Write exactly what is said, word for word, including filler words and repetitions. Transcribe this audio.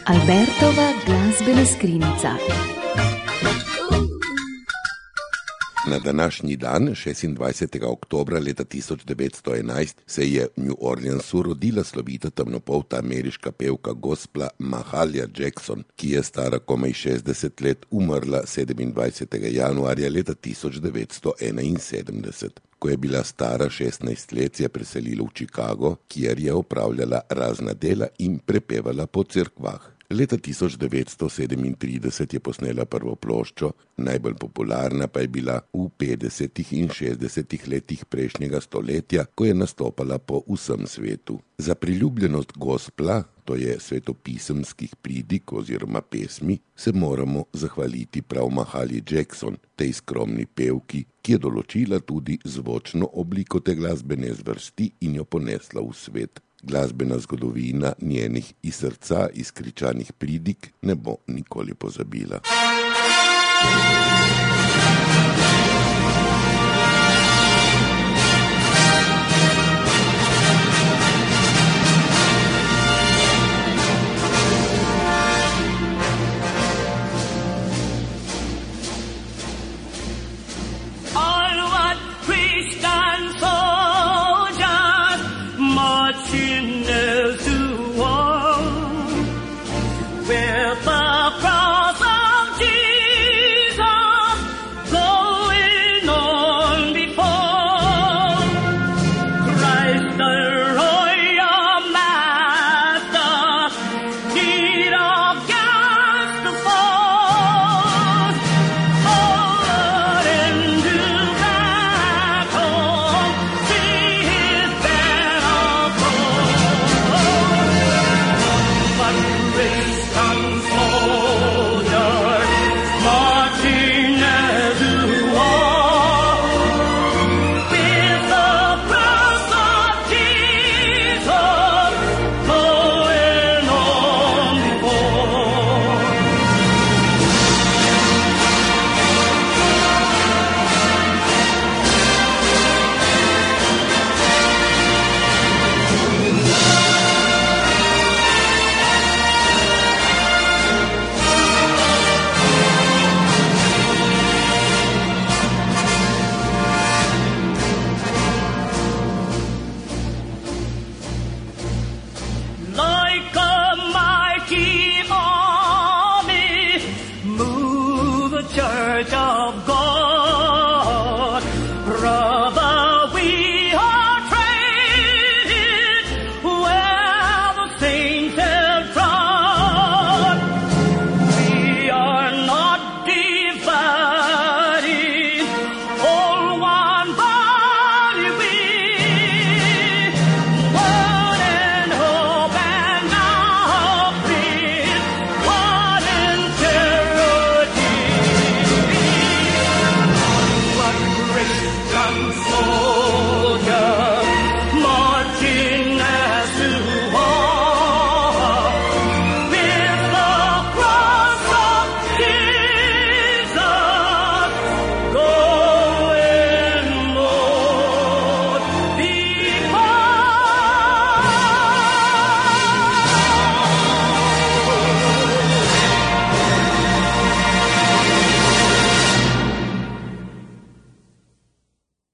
Albertova glasbena skrinjica. Na današnji dan, šestindvajsetega oktobra leta tisoč devetsto enajst, se je v New Orleansu rodila slovita temnopolta ameriška pevka gospla Mahalia Jackson, ki je stara komaj šestdeset let, umrla sedemindvajsetega januarja leta tisoč devetsto enainsedemdeset. Ko je bila stara šestnajst let, se je preselila v Chicago, kjer je opravljala razna dela in prepevala po cerkvah. Leta tisoč devetsto sedemintrideset je posnela prvo ploščo, najbolj popularna pa je bila v petdesetih in šestdesetih letih prejšnjega stoletja, ko je nastopala po vsem svetu. Za priljubljenost gospla, to je svetopisemskih pridig oziroma pesmi, se moramo zahvaliti prav Mahali Jackson, tej skromni pevki, ki je določila tudi zvočno obliko te glasbene zvrsti in jo ponesla v svet. Glasbena zgodovina njenih iz srca izkričanih pridig ne bo nikoli pozabila. Church of God, brother, we are trained where the saints have trod. We are not divided, all one body we, one and hope and our faith, one in charity. Soldier